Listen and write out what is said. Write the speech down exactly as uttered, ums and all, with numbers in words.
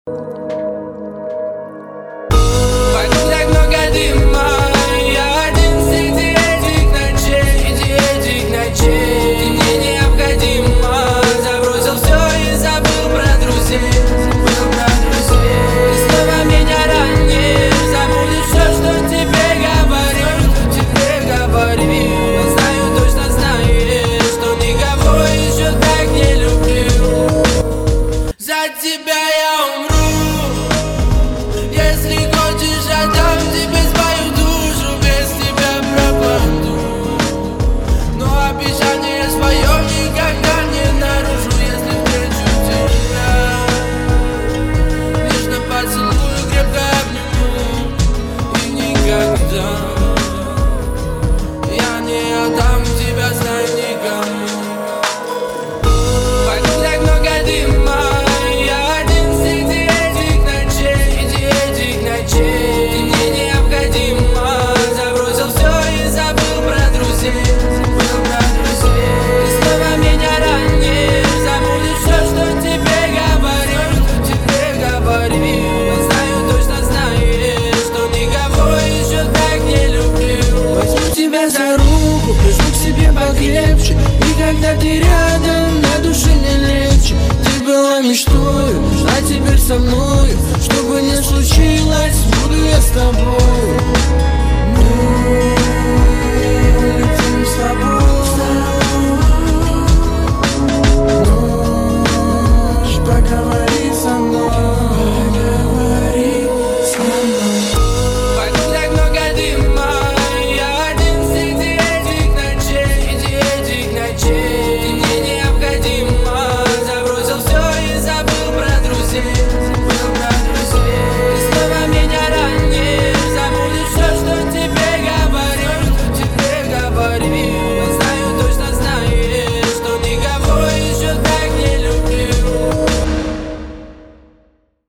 Вокруг так много дыма, я один среди этих ночей, среди этих ночей. Ты мне необходима, забросил все и забыл про друзей, забыл про друзей. Ты снова меня ранишь, забудешь все, что тебе говорю, что тебе говорю. Знаю, точно знаешь, что никого еще так не люблю. За тебя я умру. Если хочешь, отдам тебе свою душу, без тебя пропаду. Но обещание свое никогда не нарушу. Если встречу тебя, нежно поцелую, крепко обниму. И никогда я не отдам тебя, знай, никому. Вокруг так много дыма, ты мне необходима, забросил все и забыл про друзей, забыл про друзей. Ты снова меня ранишь, забудешь все, что тебе говорю, что тебе говорю. Знаю, точно знаешь, что никого еще так не люблю. Возьму тебя за руку, прижму к себе покрепче, и когда ты рядом, на душе не легче. Ты была мечтою, а теперь со мною. Что бы ни случилось, буду я с тобой.